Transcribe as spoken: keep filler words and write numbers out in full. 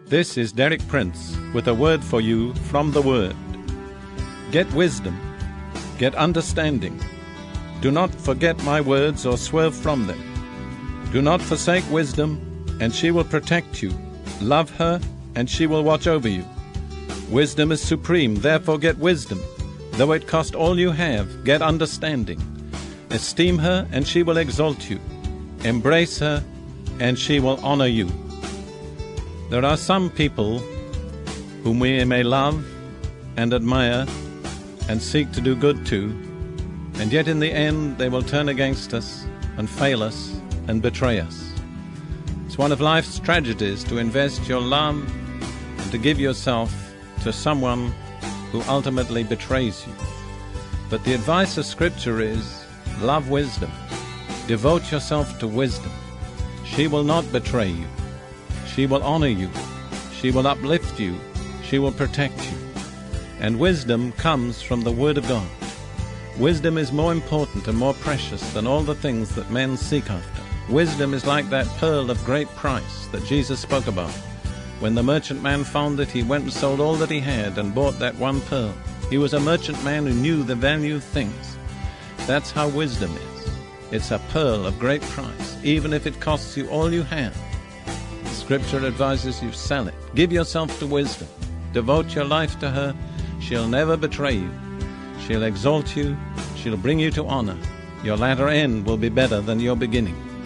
This is Derek Prince with a word for you from the Word. Get wisdom, get understanding. Do not forget my words or swerve from them. Do not forsake wisdom, and she will protect you. Love her, and she will watch over you. Wisdom is supreme, therefore get wisdom. Though it cost all you have, get understanding. Esteem her, and she will exalt you. Embrace her, and she will honor you. There are some people whom we may love and admire and seek to do good to, and yet in the end they will turn against us and fail us and betray us. It's one of life's tragedies to invest your love and to give yourself to someone who ultimately betrays you. But the advice of Scripture is, love wisdom. Devote yourself to wisdom. She will not betray you. She will honor you. She will uplift you. She will protect you. And wisdom comes from the Word of God. Wisdom is more important and more precious than all the things that men seek after. Wisdom is like that pearl of great price that Jesus spoke about. When the merchant man found it, he went and sold all that he had and bought that one pearl. He was a merchant man who knew the value of things. That's how wisdom is. It's a pearl of great price, even if it costs you all you have. Scripture advises you, sell it. Give yourself to wisdom. Devote your life to her. She'll never betray you. She'll exalt you. She'll bring you to honor. Your latter end will be better than your beginning.